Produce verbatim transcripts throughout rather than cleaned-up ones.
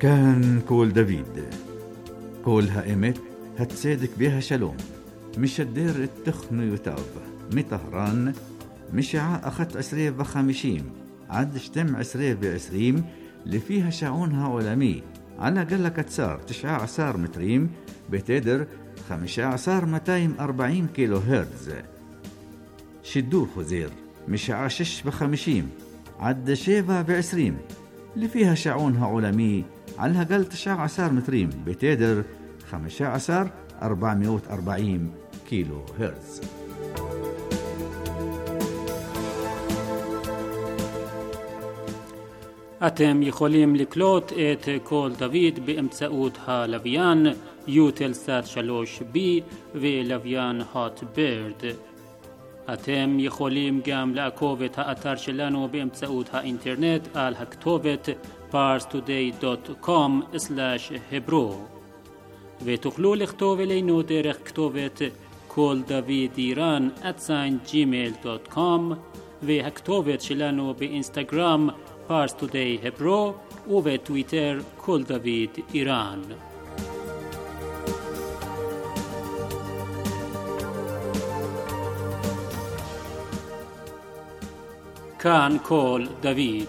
كان كول دافيد كول هائمت هتصدق بها شلوم مش الدير التخن يتاب مطهران مشاع أخت عسرية بخمشيم عد شتم عسرية بعسريم اللي فيها شعونها علمي على قلة كتسار تشعى عصار متريم بتدر خمشة عصار متايم أربعين كيلو هرتز شدور خزير مشاع شش بخمشيم عد شيفا بعسريم اللي فيها شعونها علمي على قل تشعى عصار متريم بتدر خمشة عصار أربعمائة وأربعين كيلو هرتز. אתם יכולים לקלוט את קול דוד באמצעות הלוויין יוטלסאט שלוש בי ולוויין הוט בירד. אתם יכולים גם לעקוב את האתר שלנו באמצעות האינטרנט על הכתובת פארס טודיי דוט קום סלאש hebro ותוכלו לכתוב אלינו דרך כתובת קול דוד איראן at gmail דוט קום והכתובת שלנו באינסטגרם פארס טודיי hebro ובטוויטר קול דוד איראן. כאן קול דוד.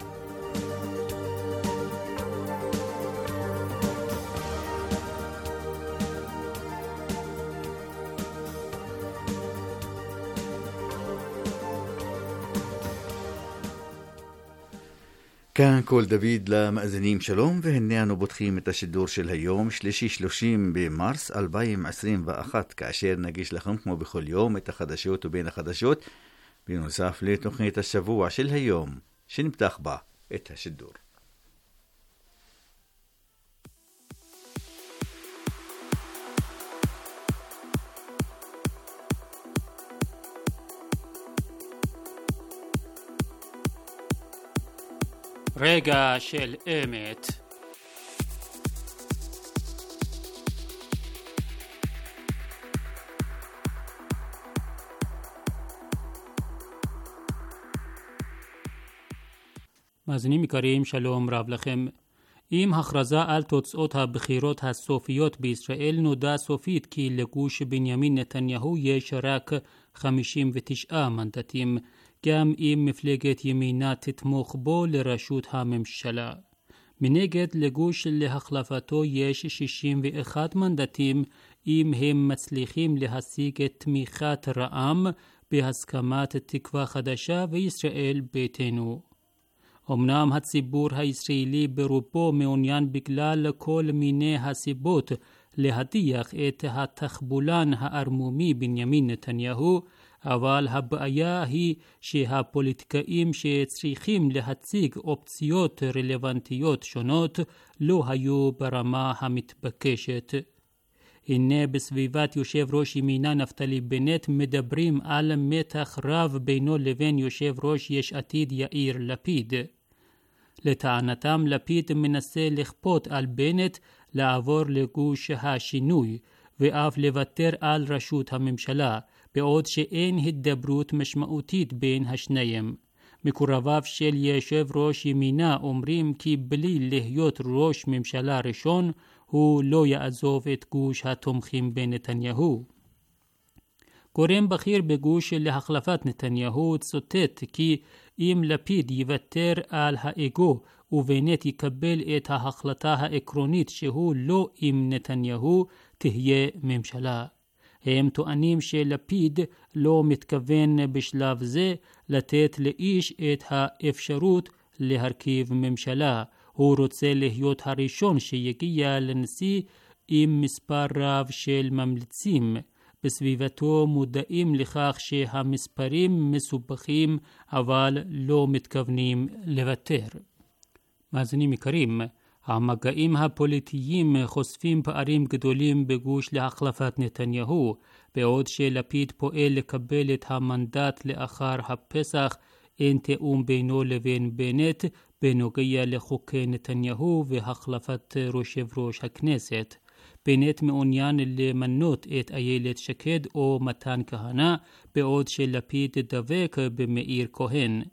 كان كول دافيد لمأذنين شلوم وهنيانو بطخيم التشدور شل هيوم شلشي شلوشيم بمارس ألبايم عسرين وأخت كعشير نجيش لكم كمو بكل يوم التخدشوت وبين خدشوت بنصاف لتقنية الشبوع شل هيوم شن بتاخبا التشدور. רגע של אמת. מאזינים יקרים, שלום רב לכם. עם הכרזה על תוצאות הבחירות הסופיות בישראל נודע סופית כי לגוש בנימין נתניהו יש רק חמישים ותשעה מנדטים, גם אם מפלגת ימינה תתמוך בו לראשות הממשלה. מנגד לגוש להחלפתו יש שישים ואחד מנדטים אם הם מצליחים להשיג את תמיכת רע"מ בהסכמת תקווה חדשה וישראל ביתנו. אמנם הציבור הישראלי ברובו מעוניין בגלל כל מיני הסיבות להדיח את התחבולן הארמומי בנימין נתניהו, אבל הבעיה היא שהפוליטיקאים שצריכים להציג אופציות רלוונטיות שונות לא היו ברמה המתבקשת. הנה בסביבת יושב ראש ימינה נפתלי בנט מדברים על מתח רב בינו לבין יושב ראש יש עתיד יאיר לפיד. לטענתם לפיד מנסה לכפות על בנט לעבור לגוש השינוי ואף לוותר על ראשות הממשלה, בעוד שאין הידברות משמעותית בין השניים. מקורביו של יושב ראש ימינה אומרים כי בלי להיות ראש ממשלה ראשון הוא לא יעזוב את גוש התומכים בנתניהו. גורם בכיר בגוש להחלפת נתניהו צוטט כי אם לפיד יוותר על האגו ובנט יקבל את ההחלטה העקרונית שהוא לא עם נתניהו, תהיה ממשלה. הם טוענים שלפיד לא מתכוון בשלב זה לתת לאיש את האפשרות להרכיב ממשלה. הוא רוצה להיות הראשון שיגיע לנשיא עם מספר רב של ממליצים. בסביבתו מודעים לכך שהמספרים מסובכים אבל לא מתכוונים לוותר. מאזינים יקרים, המגעים הפוליטיים חושפים פערים גדולים בגוש להחלפת נתניהו, בעוד שלפיד פועל לקבל את המנדט לאחר הפסח, אין תאום בינו לבין בנט בנוגע לחוקי נתניהו והחלפת ראש ראש הכנסת. בנט מעוניין למנות את איילת שקד או מתן כהנא, בעוד שלפיד דבק במאיר כהן.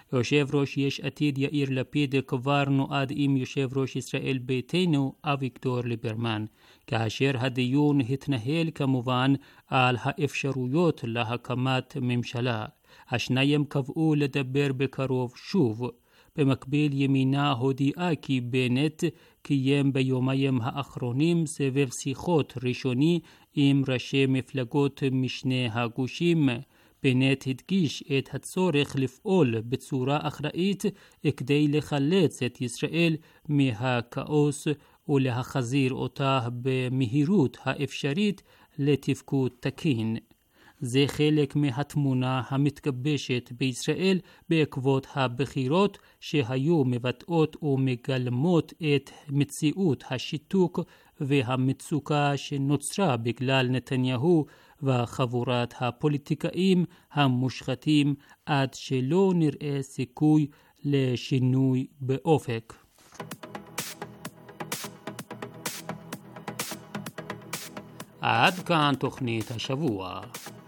יושב ראש יש עתיד יאיר לפיד כבר נועד עם יושב ראש ישראל ביתנו אביגדור ליברמן, כאשר הדיון התנהל כמובן על האפשרויות להקמת ממשלה. השניים קבעו לדבר בקרוב שוב. במקביל ימינה הודיעה כי בנט קיים ביומיים האחרונים סבב שיחות ראשוני עם ראשי מפלגות משני הגושים. בנט הדגיש את הצורך לפעול בצורה אחראית כדי לחלץ את ישראל מהכאוס ולהחזיר אותה במהירות האפשרית לתפקוד תקין. זה חלק מהתמונה המתגבשת בישראל בעקבות הבחירות שהיו מבטאות ומגלמות את מציאות השיתוק והמצוקה שנוצרה בגלל נתניהו וחבורת הפוליטיקאים המושחתים עד שלא נראה סיכוי לשינוי באופק. עד כאן תוכנית השבוע.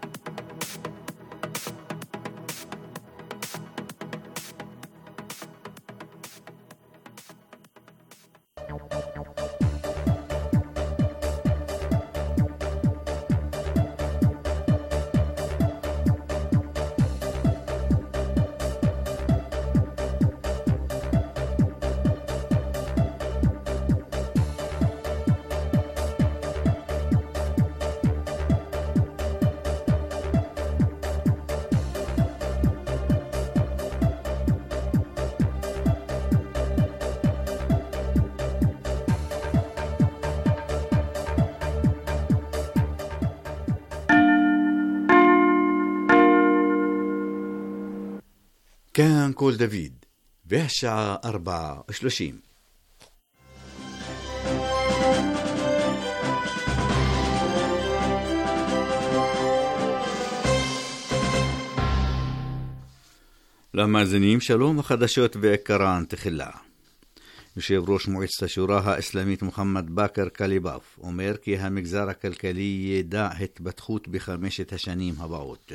كان كول دافيد והשעה ארבע ושלושים. למאזינים שלום, החדשות ועיקרן תחילה. יושב ראש מועצת השורא האסלאמית מוחמד באקר קליבאף אומר כי המגזר הכלכלי ידע התפתחות בחמשת השנים הבאות.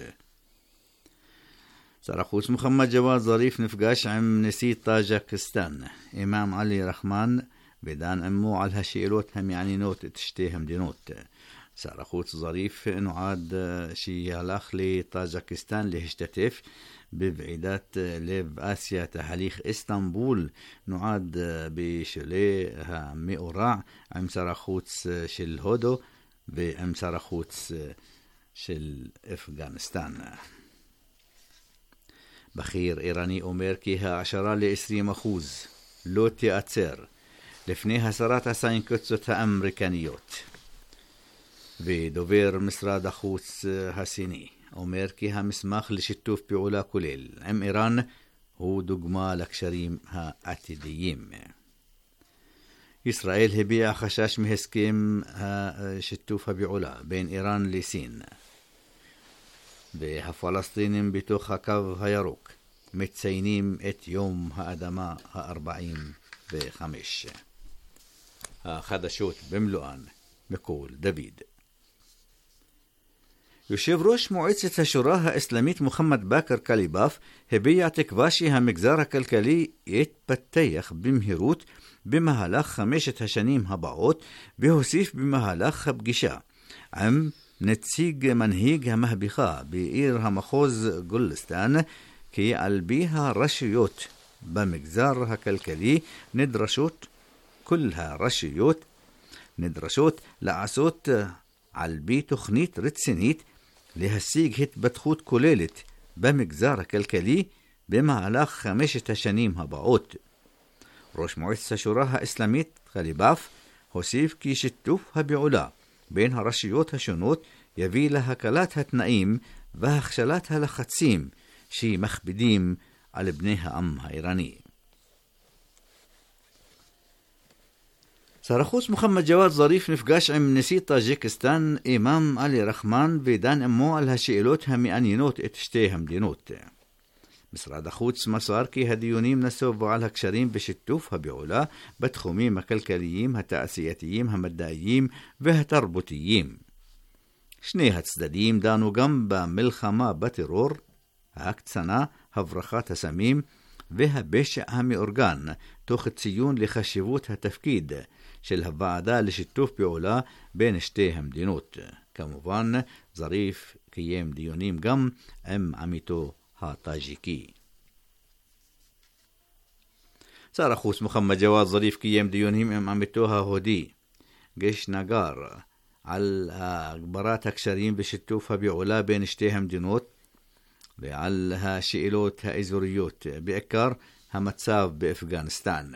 שר החוץ מוחמד ג'וואד זריף נפגש עם נשיא טאג'יקיסטן אימאם עלי רחמן ודן עמו על השאלות המעניינות את שתי המדינות. שר החוץ זריף נועד שיהלך לטאג'יקיסטן להשתתף בוועידת לב אסיה תהליך איסטנבול, נועד בשלהי המאורע עם שר החוץ של הודו ועם שר החוץ של אפגניסטן. בכיר איראני אומר כי העשרה ל-עשרים אחוז לא תיעצר לפני הסרת הסנקציות האמריקניות. ודובר משרד החוץ הסיני אומר כי המסמך לשיתוף פעולה כולל עם איראן הוא דוגמה לקשרים העתידיים. ישראל הביעה חשש מהסכם השיתוף הפעולה בין איראן לסין. והפלסטינים בתוך הקו הירוק מציינים את יום האדמה ה-ארבעים וחמש. החדשות במלואן מקול דוד. יושב ראש מועצת השורא האסלאמית מוחמד באקר קליבאף הביע תקווה שהמגזר הכלכלי יתפתח במהירות במהלך חמשת השנים הבאות, והוסיף במהלך הפגישה עם נציג מנהיג המהפכה בעיר המחוז גולסטן כי על פי הרשויות במגזר הכלכלי נדרשות כל הרשויות נדרשות לעשות על פי תוכנית רצינית להשיג התפתחות כוללת במגזר הכלכלי במהלך חמשת השנים הבאות. ראש מועצת השורא האסלאמית קליבאף הוסיף כי שיתוף הפעולה בין הרשויות השונות יביא להקלת התנאים והכשלת הלחצים שמכבידים על בני העם האיראני. שר החוץ מוחמד ג'וואד זריף נפגש עם נשיא טאג'יקיסטן אימאם עלי רחמן ודן עמו על השאלות המעניינות את שתי המדינות. משרד החוץ מסר כי הדיונים נסובו על הקשרים בשיתוף הפעולה בתחומים הכלכליים, התעשייתיים, המדעיים והתרבותיים. שני הצדדים דנו גם במלחמה בטרור, ההקצנה, הברחת הסמים והפשע המאורגן, תוך ציון לחשיבות התפקיד של הוועדה לשיתוף פעולה בין שתי המדינות. כמובן, זריף קיים דיונים גם עם עמיתו הטאג'יקי. שר החוץ מוחמד ג'וואד זריף קיים דיונים עם עמיתו ההודי גיש נגר על הגברת הקשרים ושיתוף הפעולה בין שתי המדינות ועל השאלות האזוריות, בעיקר המצב באפגניסטן.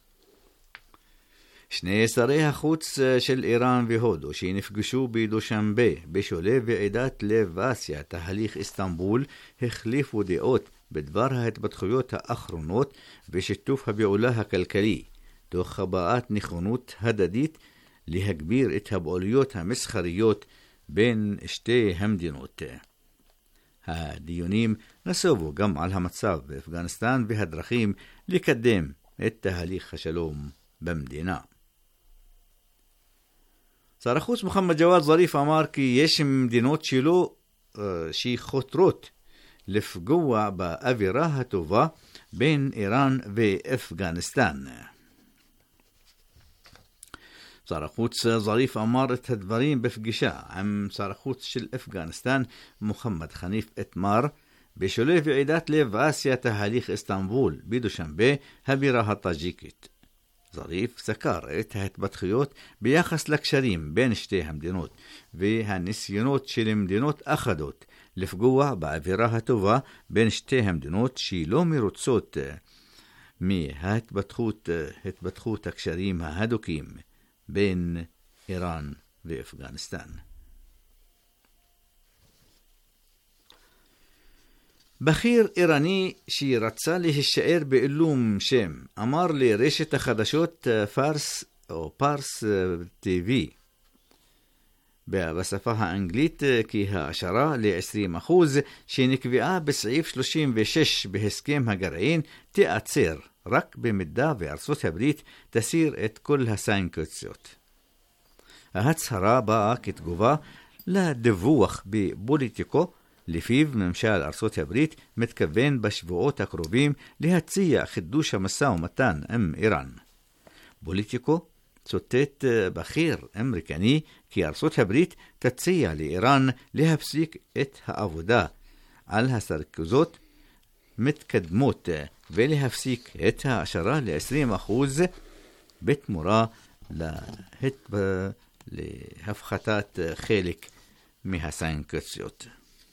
שני שרי החוץ של איראן והודו שנפגשו בדושמבה בשולי ועידת לב אסיה תהליך איסטנבול החליפו דעות בדבר ההתפתחויות האחרונות ושיתוף הפעולה הכלכלי, תוך הבעת נכונות הדדית להגביר את הפעילויות המסחריות בין שתי המדינות. הדיונים נסובו גם על המצב באפגניסטן והדרכים לקדם את תהליך השלום במדינה. שר החוץ מוחמד ג'וואד זריף אמר כי יש מדינות שלו שחותרות לפגוע באווירה הטובה בין איראן ואפגניסטן. שר החוץ זריף אמר את הדברים בפגישה עם שר החוץ של אפגניסטן מוחמד חניף אתמר בשולי ועידת לב אסיה תהליך איסטנבול בדושמבה הבירה הטאג'יקית. זריף סקר את ההתפתחויות ביחס לקשרים בין שתי המדינות והניסיונות של מדינות אחדות לפגוע באווירה הטובה בין שתי המדינות שלא מרוצות מההתפתחות התפתחות הקשרים ההדוקים בין איראן ואפגניסטן. בכיר איראני שרצה להישאר בעילום שם אמר לרשת החדשות פארס או פארס טיווי בשפה האנגלית כי ההשערה ל-עשרים אחוז שנקבעה בסעיף שלושים ושש בהסכם הגרעין תיעצר רק במידה וארצות הברית תסיר את כל הסנקציות. ההצהרה באה כתגובה לדיווח בפוליטיקו לפיו ממשל ארצות הברית מתכוון בשבועות הקרובים להציע חידוש המשא ומתן עם איראן. פוליטיקו צוטט בכיר אמריקני כי ארצות הברית תציע לאיראן להפסיק את העבודה על הסנקציות מתקדמות ולהפסיק את ההשערה ל-עשרים אחוז בתמורה להפחתת חלק מהסנקציות.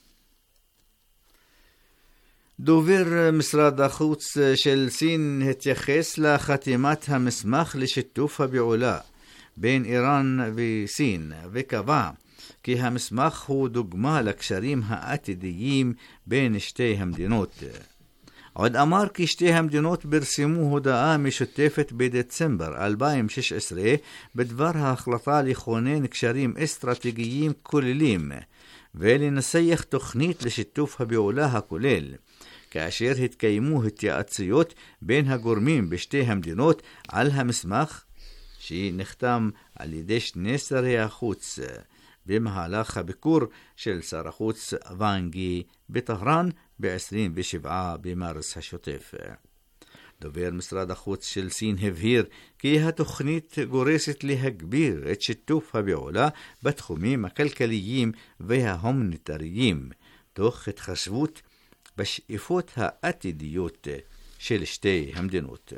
דובר משרד החוץ של סין התייחס לחתימת המסמך לשיתוף הפעולה בין איראן וסין וקבע כי המסמך הוא דוגמה לקשרים העתידיים בין שתי המדינות. עוד אמר כי שתי המדינות פרסמו הודעה משותפת בדצמבר אלפיים ושש עשרה בדבר ההחלטה לכונן קשרים אסטרטגיים כוללים ולנסח תוכנית לשיתוף הפעולה הכולל, כאשר התקיימו התייעצויות בין הגורמים בשתי המדינות על המסמך שנחתם על ידי שני שרי החוץ במהלך הביקור של שר החוץ ואנגי בטהרן ב-עשרים ושבעה במרס השוטף. דובר משרד החוץ של סין הבהיר כי התוכנית גורסת להגביר את שיתוף הפעולה בתחומים הכלכליים וההומניטריים, תוך התחשבות בשאיפות העתידיות של שתי המדינות.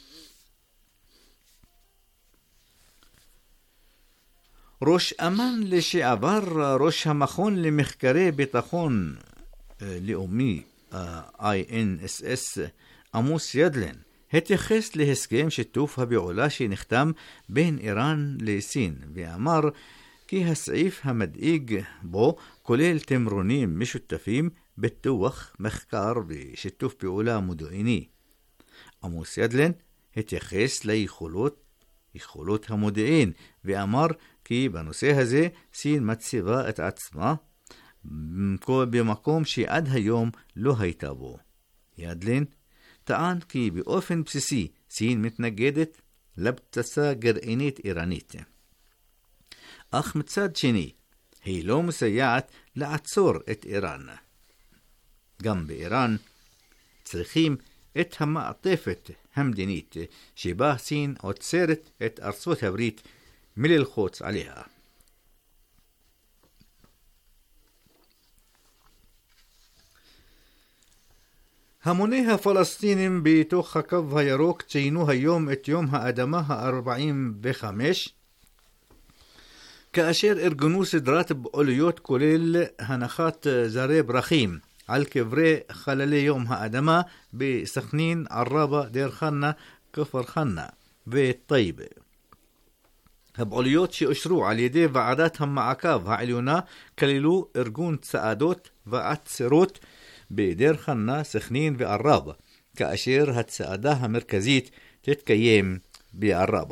ראש אמ"ן לשעבר, ראש המכון למחקרי ביטחון לאומי איי אן אס אס, עמוס ידלין, התייחס להסכם שיתוף הפעולה שנחתם בין איראן לסין, ואמר כי הסעיף המדאיג בו כולל תמרונים משותפים בטוח, מחקר ושיתוף פעולה מודיעיני. עמוס ידלין התייחס ליכולות יכולות המודיעין ואמר כי בנושא הזה סין מציבה את עצמה במקום שעד היום לא הייתה בו. ידלין טען כי באופן בסיסי סין מתנגדת לפצצה גרעינית איראנית, אך מצד שני היא לא מסייעת לעצור את איראן. גם באיראן צריכים את המעטפת המדינית שבה סין עוצרת את ארצות הברית מללחוץ עליה. המוני הפלסטינים בתוך הקו הירוק ציינו היום את יום האדמה ה-ארבעים וחמש, כאשר ארגנו סדרת פעילויות כולל הנחת זרי פרחים על קברי חללי יום האדמה בסכנין, עראבה, דיר חנא, כפר חנא וטייבה. הפעילויות שאושרו על ידי ועדת המעקב העליונה כללו ארגון צעדות ועצרות בדיר חנא, סכנין ועראבה, כאשר הצעדה המרכזית תתקיים בעראבה.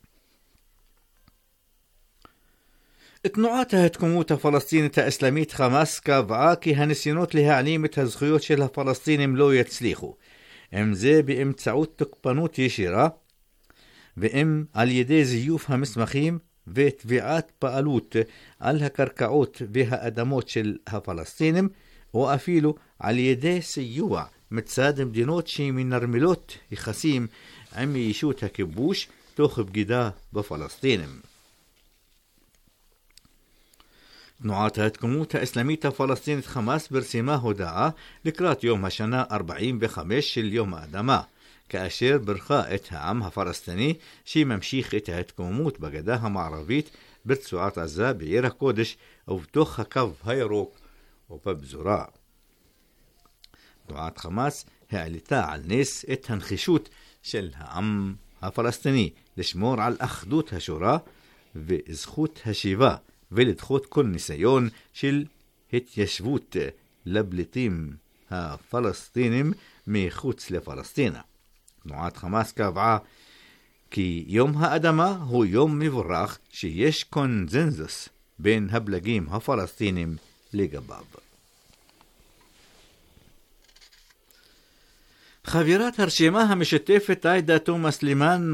תנועת ההתקומות הפלסטינית האסלאמית חמאס קבעה כי הניסיונות להעלים את הזכויות של הפלסטינים לא יצליחו, אם זה באמצעות תוקפנות ישירה ואם על ידי זיוף המסמכים ותביעת בעלות על הקרקעות והאדמות של הפלסטינים, או אפילו על ידי סיוע מצד מדינות שמנרמלות יחסים עם ישות הכיבוש תוך בגידה בפלסטינים. תנועת ההתקומות האסלאמית הפלסטינית חמאס פרסמה הודעה לקראת יום השנה ארבעים וחמש של יום האדמה, כאשר ברכה את העם הפלסטיני שממשיך את ההתקוממות בגדה המערבית, ברצועת עזה, בעיר הקודש ובתוך הקו הירוק ובפזורה. תנועת חמאס העלתה על נס את הנחישות של העם הפלסטיני לשמור על אחדות השורה וזכות השיבה ולדחות כל ניסיון של התיישבות לפליטים הפלסטינים מחוץ לפלסטינה. תנועת חמאס קבעה כי יום האדמה הוא יום מבורך שיש קונזנזוס בין הפלגים הפלסטינים לגביו. חברת הרשימה המשותפת עאידה תומא סלימאן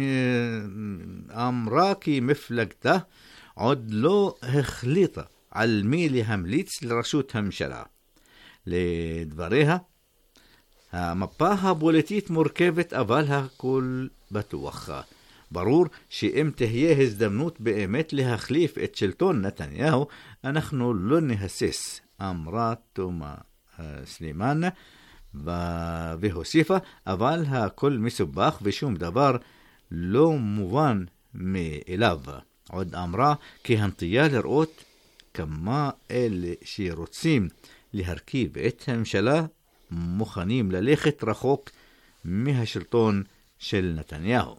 אמרה כי מפלגתה עוד לא החליטה על מי להמליץ לראשות הממשלה. לדבריה, המפה הפוליטית מורכבת אבל הכל בטוח. ברור שאם תהיה הזדמנות באמת להחליף את שלטון נתניהו, אנחנו לא נהסס, אמרה תומא סלימאן, והוסיפה, אבל הכל מסובך ושום דבר לא מובן מאליו. עוד אמרה כי הנטייה לראות כמה אלה שרוצים להרכיב את הממשלה מוכנים ללכת רחוק מהשלטון של נתניהו.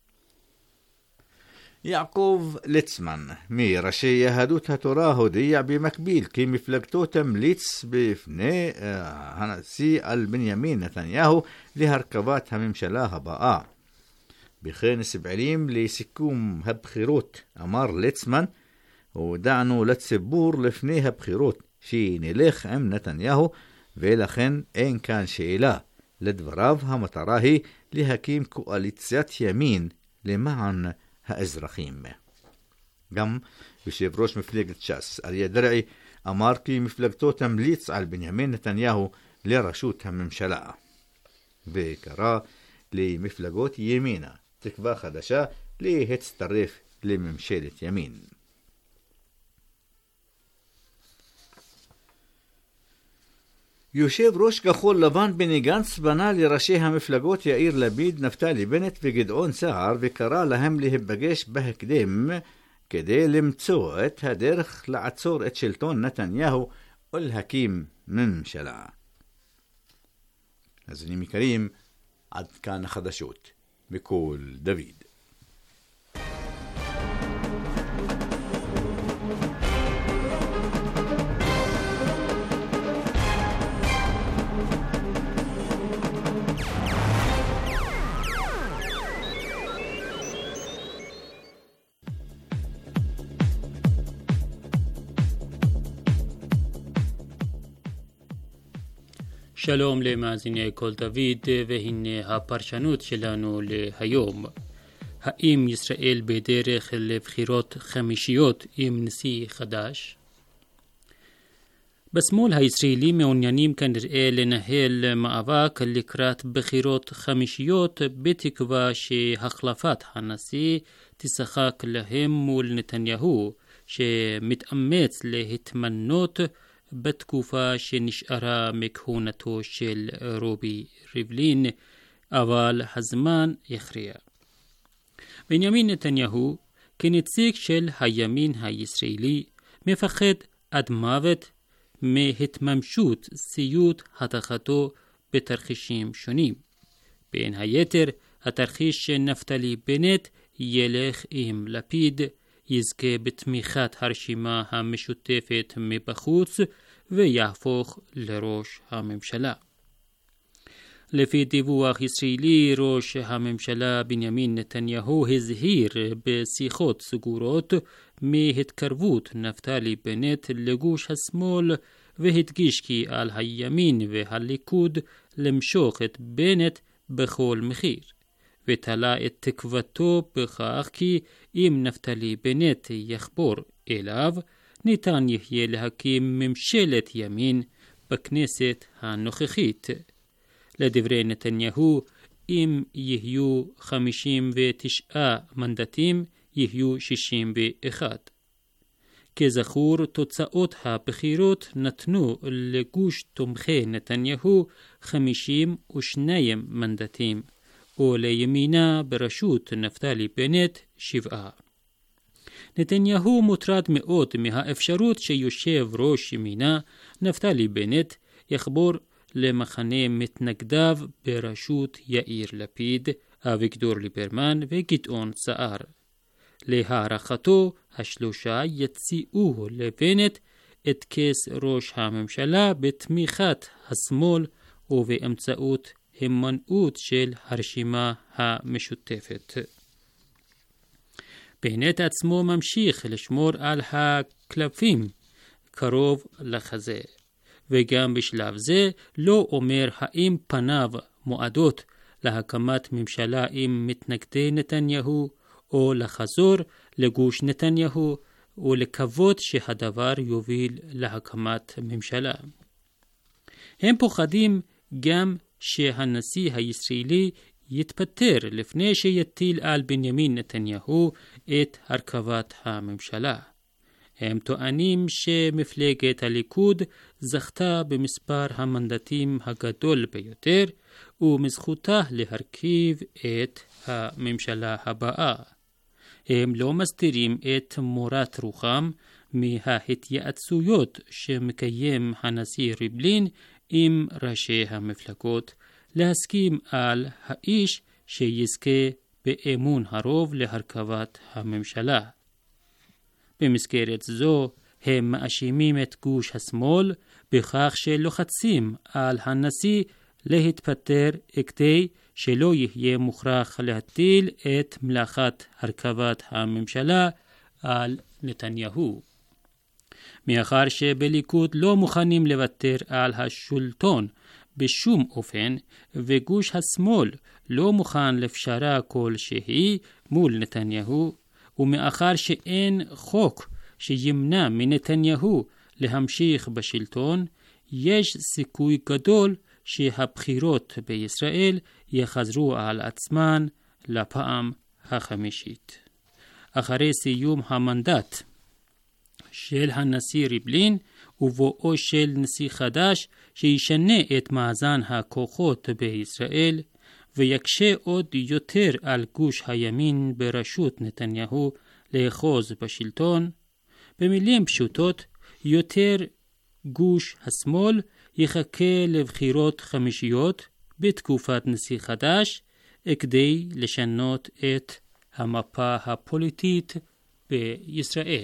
יעקב ליצמן מראשי יהדות התורה הודיע במקביל כי מפלגתו תמליץ בפני הנשיא על בנימין נתניהו להרכבת הממשלה הבאה. בכנס פעילים לסיכום הבחירות אמר ליצמן, הודענו לציבור לפני הבחירות שנלך עם נתניהו ולכן אין כאן שאלה. לדבריו המטרה היא להקים קואליציית ימין למען האזרחים. גם יושב ראש מפלגת ש"ס אריה דרעי אמר כי מפלגתו תמליץ על בנימין נתניהו לראשות הממשלה, וקרא למפלגות ימינה תקווה חדשה להצטרף לממשלת ימין. יושב ראש כחול לבן בני גנץ פנה לראשי המפלגות יאיר לפיד, נפתלי בנט וגדעון סער וקרא להם להיפגש בהקדם כדי למצוא את הדרך לעצור את שלטון נתניהו ולהקים ממשלה. אז אני מכירים עד כאן החדשות בקול דוד. שלום למאזיני קול דוד, והנה הפרשנות שלנו להיום. האם ישראל בדרך לבחירות חמישיות עם נשיא חדש? בשמאל הישראלי מעוניינים כנראה לנהל מאבק לקראת בחירות חמישיות בתקווה שהחלפת הנשיא תשחק להם מול נתניהו שמתאמץ להתמנות בתקופה שנשארה מכהונתו של רובי ריבלין, אבל הזמן יכריע. בנימין נתניהו כנציג של הימין הישראלי מפחד עד מוות מהתממשות סיוט הדחתו בתרחישים שונים. בין היתר, התרחיש שנפתלי בנט ילך עם לפיד, יזכה בתמיכת הרשימה המשותפת מבחוץ ויהפוך לראש הממשלה. לפי דיווח ישראלי, ראש הממשלה בנימין נתניהו הזהיר בשיחות סגורות מהתקרבות נפתלי בנט לגוש השמאל, והדגיש כי על הימין והליכוד למשוך את בנט בכל מחיר, ותלה את תקוותו בכך כי אם נפתלי בנט יחבור אליו, ניתן יהיה להקים ממשלת ימין בכנסת הנוכחית. לדברי נתניהו, אם יהיו חמישים ותשעה מנדטים, יהיו שישים ואחד. כזכור, תוצאות הבחירות נתנו לגוש תומכי נתניהו חמישים ושניים מנדטים, או לימינה בראשות נפתלי בנט שבעה. נתניהו מוטרד מאוד מהאפשרות שיושב ראש ימינה נפתלי בנט יחבור למחנה מתנגדיו בראשות יאיר לפיד, אביגדור ליברמן וגדעון סער. להערכתו, השלושה יציעו לבנט את כס ראש הממשלה בתמיכת השמאל ובאמצעות הימנעות של הרשימה המשותפת. בנט עצמו ממשיך לשמור על הקלפים קרוב לחזה, וגם בשלב זה לא אומר האם פניו מועדות להקמת ממשלה עם מתנגדי נתניהו, או לחזור לגוש נתניהו ולקוות שהדבר יוביל להקמת ממשלה. הם פוחדים גם שהנשיא הישראלי יתפטר לפני שיטיל על בנימין נתניהו את הרכבת הממשלה. הם טוענים שמפלגת הליכוד זכתה במספר המנדטים הגדול ביותר, ומזכותה להרכיב את הממשלה הבאה. הם לא מסתירים את מורת רוחם מההתייעצויות שמקיים הנשיא ריבלין עם ראשי המפלגות להסכים על האיש שיזכה באמון הרוב להרכבת הממשלה. במסגרת זו הם מאשימים את גוש השמאל בכך שלוחצים על הנשיא להתפטר כדי שלא יהיה מוכרח להטיל את מלאכת הרכבת הממשלה על נתניהו. מאחר שבליכוד לא מוכנים לוותר על השלטון בשום אופן, וגוש השמאל לא מוכן לפשרה כלשהי מול נתניהו, ומאחר שאין חוק שימנע מנתניהו להמשיך בשלטון, יש סיכוי גדול שהבחירות בישראל יחזרו על עצמן לפעם החמישית. אחרי סיום המנדט של הנשיא ריבלין ובואו של נשיא חדש שישנה את מאזן הכוחות בישראל ויקשה עוד יותר על גוש הימין בראשות נתניהו לאחוז בשלטון, במילים פשוטות, יותר גוש השמאל יחכה לבחירות חמישיות בתקופת נשיא חדש כדי לשנות את המפה הפוליטית בישראל.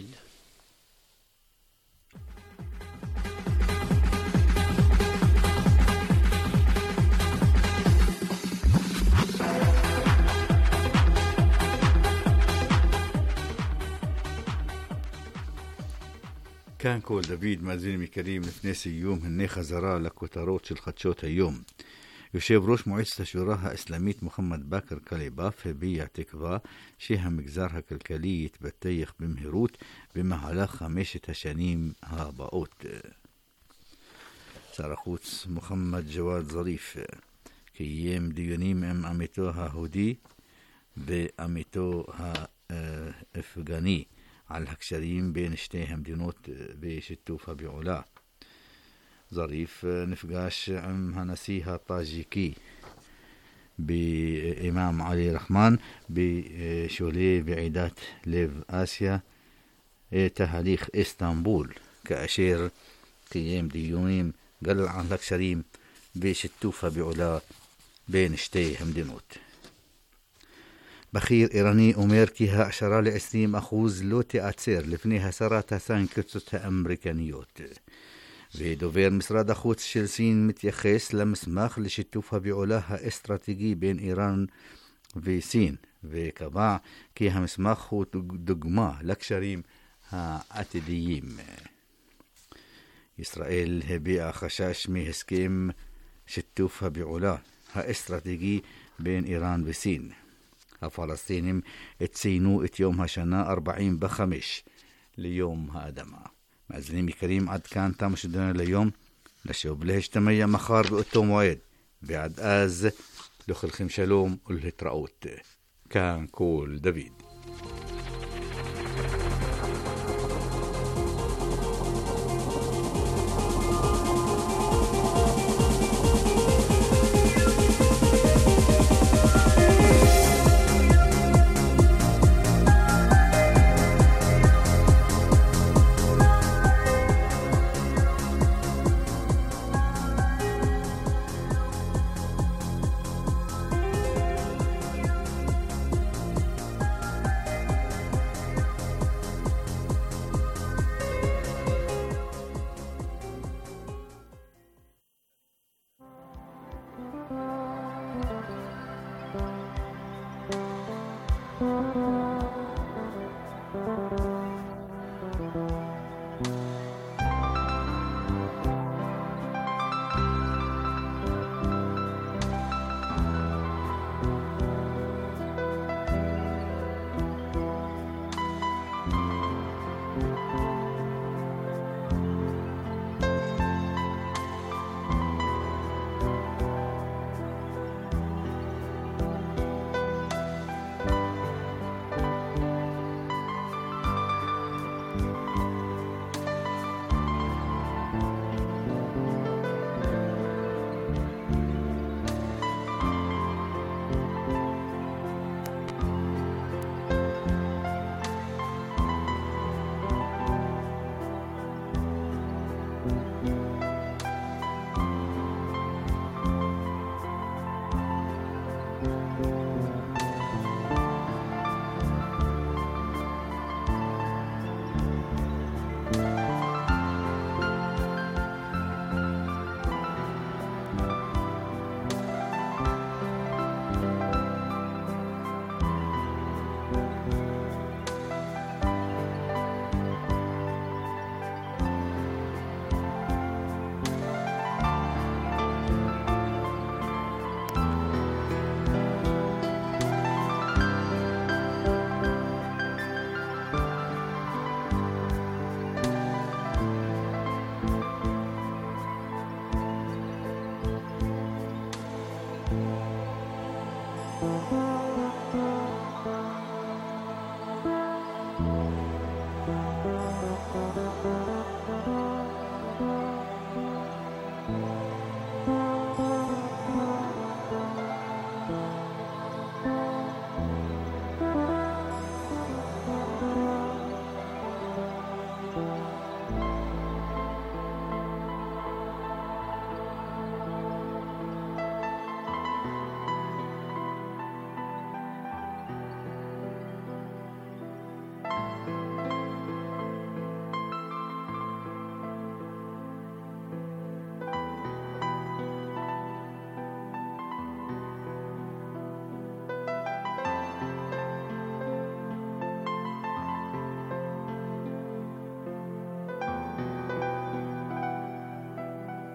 כאן כל דוד, מאזינים יקרים, לפני סיום הנה חזרה לכותרות של חדשות היום. יושב ראש מועצת השורה האסלאמית מוחמד בכר קליבאף הביע תקווה שהמגזר הכלכלי יתפתח במהירות במהלך חמשת השנים הבאות. שר החוץ מוחמד ג'וואד זריף קיים דיונים עם עמיתו ההודי ועמיתו האפגני על הקשרים בין שתי המדינות בשיתוף הפעולה. זריף נפגש עם הנשיא הטאג'יקי באימאם עלי רחמן בשולי ועידת לב אסיה תהליך איסטנבול, כאשר קיים דיונים גל על הקשרים בשיתוף הפעולה בין שתי המדינות. בכיר איראני אומר כי העשרה ל-עשרים אחוז לא תיעצר לפני הסרת הסנקציות האמריקניות. ודובר משרד החוץ של סין מתייחס למסמך לשיתוף הפעולה האסטרטגי בין איראן וסין, וקבע כי המסמך הוא דוגמה לקשרים העתידיים. ישראל הביעה חשש מהסכם שיתוף הפעולה האסטרטגי בין איראן וסין. הפלסטינים ציינו את יום השנה ארבעים וחמש ליום האדמה. מאזינים יקרים, עד כאן תם שדונה ליום. נשוב להשתמע מחר באותו מועד, ועד אז לכולכם שלום ולהתראות. כאן קול דוד. Thank you.